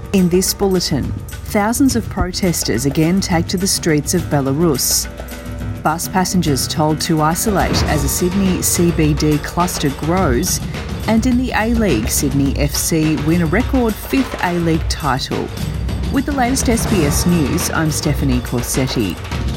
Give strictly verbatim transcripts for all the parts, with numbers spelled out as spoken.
In this bulletin, thousands of protesters again take to the streets of Belarus. Bus passengers told to isolate as a Sydney C B D cluster grows. And in the A-League, Sydney F C win a record fifth A-League title. With the latest S B S News, I'm Stephanie Corsetti.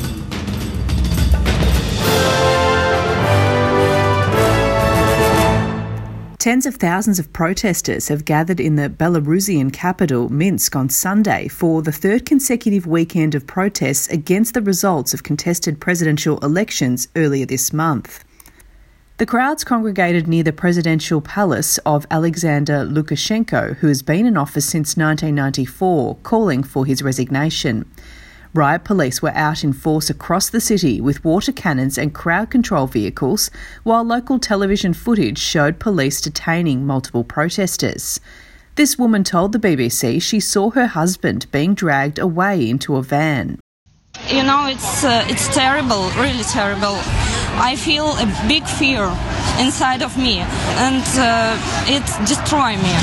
Tens of thousands of protesters have gathered in the Belarusian capital, Minsk, on Sunday for the third consecutive weekend of protests against the results of contested presidential elections earlier this month. The crowds congregated near the presidential palace of Alexander Lukashenko, who has been in office since nineteen ninety-four, calling for his resignation. Riot police were out in force across the city with water cannons and crowd control vehicles, while local television footage showed police detaining multiple protesters. This woman told the B B C she saw her husband being dragged away into a van. You know, it's uh, it's terrible, really terrible. I feel a big fear inside of me, and uh, it destroys me.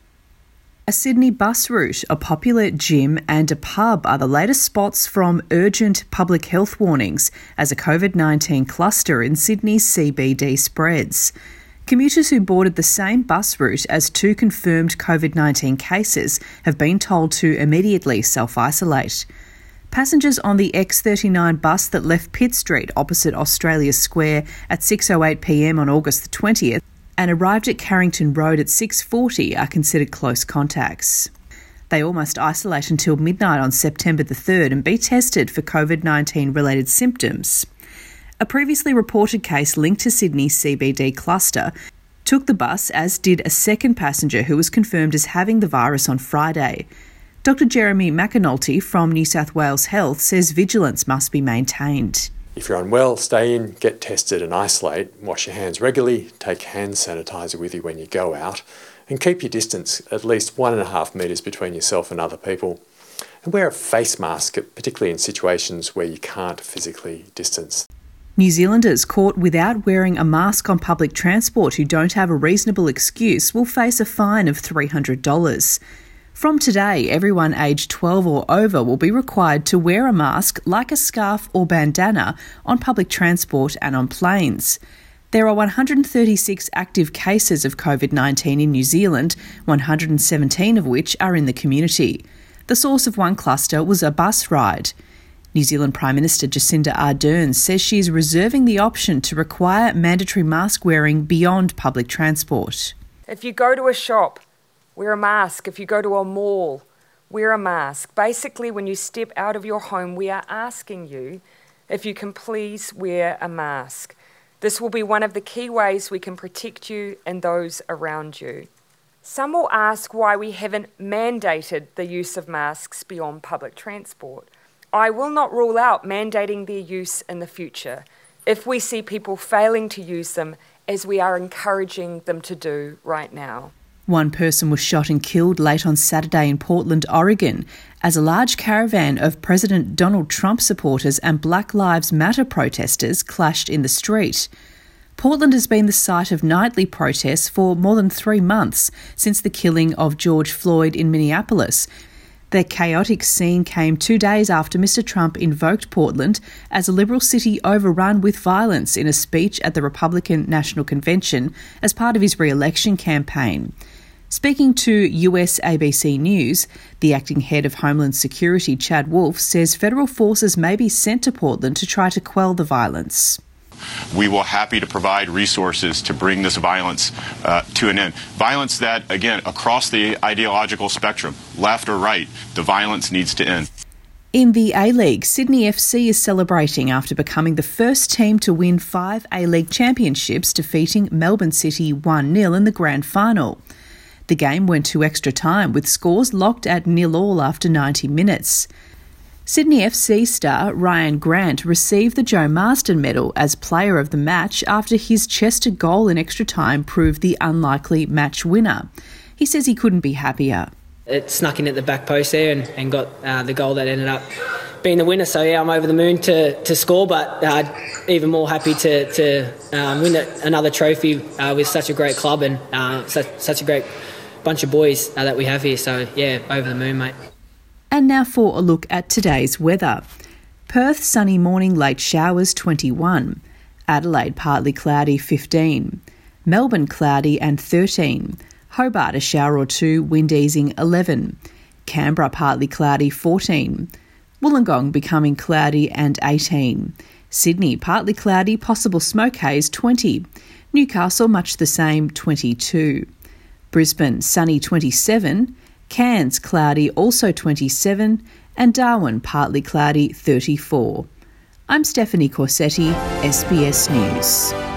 A Sydney bus route, a popular gym and a pub are the latest spots from urgent public health warnings as a COVID nineteen cluster in Sydney's C B D spreads. Commuters who boarded the same bus route as two confirmed COVID nineteen cases have been told to immediately self-isolate. Passengers on the X thirty-nine bus that left Pitt Street opposite Australia Square at six oh eight p m on August the twentieth and arrived at Carrington Road at six forty are considered close contacts. They all must isolate until midnight on September the third and be tested for COVID nineteen related symptoms. A previously reported case linked to Sydney's C B D cluster took the bus, as did a second passenger who was confirmed as having the virus on Friday. Doctor Jeremy McAnulty from New South Wales Health says vigilance must be maintained. If you're unwell, stay in, get tested and isolate, wash your hands regularly, take hand sanitizer with you when you go out, and keep your distance at least one and a half metres between yourself and other people. And wear a face mask, particularly in situations where you can't physically distance. New Zealanders caught without wearing a mask on public transport who don't have a reasonable excuse will face a fine of three hundred dollars. From today, everyone aged twelve or over will be required to wear a mask like a scarf or bandana on public transport and on planes. There are one hundred thirty-six active cases of COVID nineteen in New Zealand, one hundred seventeen of which are in the community. The source of one cluster was a bus ride. New Zealand Prime Minister Jacinda Ardern says she is reserving the option to require mandatory mask wearing beyond public transport. If you go to a shop, wear a mask. If you go to a mall, wear a mask. Basically, when you step out of your home, we are asking you if you can please wear a mask. This will be one of the key ways we can protect you and those around you. Some will ask why we haven't mandated the use of masks beyond public transport. I will not rule out mandating their use in the future if we see people failing to use them, as we are encouraging them to do right now. One person was shot and killed late on Saturday in Portland, Oregon, as a large caravan of President Donald Trump supporters and Black Lives Matter protesters clashed in the street. Portland has been the site of nightly protests for more than three months since the killing of George Floyd in Minneapolis. The chaotic scene came two days after Mister Trump invoked Portland as a liberal city overrun with violence in a speech at the Republican National Convention as part of his re-election campaign. Speaking to U S A B C News, the acting head of Homeland Security, Chad Wolf, says federal forces may be sent to Portland to try to quell the violence. We will happy to provide resources to bring this violence uh, to an end. Violence that, again, across the ideological spectrum, left or right, the violence needs to end. In the A-League, Sydney F C is celebrating after becoming the first team to win five A-League championships, defeating Melbourne City one nil in the grand final. The game went to extra time with scores locked at nil all after ninety minutes. Sydney F C star Ryan Grant received the Joe Marsden Medal as player of the match after his Chester goal in extra time proved the unlikely match winner. He says he couldn't be happier. It snuck in at the back post there and, and got uh, the goal that ended up being the winner. So, yeah, I'm over the moon to, to score, but uh, even more happy to, to um, win another trophy uh, with such a great club and uh, such, such a great bunch of boys uh, that we have here. So, yeah, over the moon, mate. And now for a look at today's weather. Perth, sunny morning, late showers, twenty-one. Adelaide, partly cloudy, fifteen. Melbourne, cloudy and thirteen. Hobart, a shower or two, wind easing, eleven. Canberra, partly cloudy, fourteen. Wollongong, becoming cloudy and eighteen. Sydney, partly cloudy, possible smoke haze, twenty. Newcastle, much the same, twenty-two. Brisbane, sunny, twenty-seven. Cairns, cloudy, also twenty-seven. And Darwin, partly cloudy, thirty-four. I'm Stephanie Corsetti, S B S News.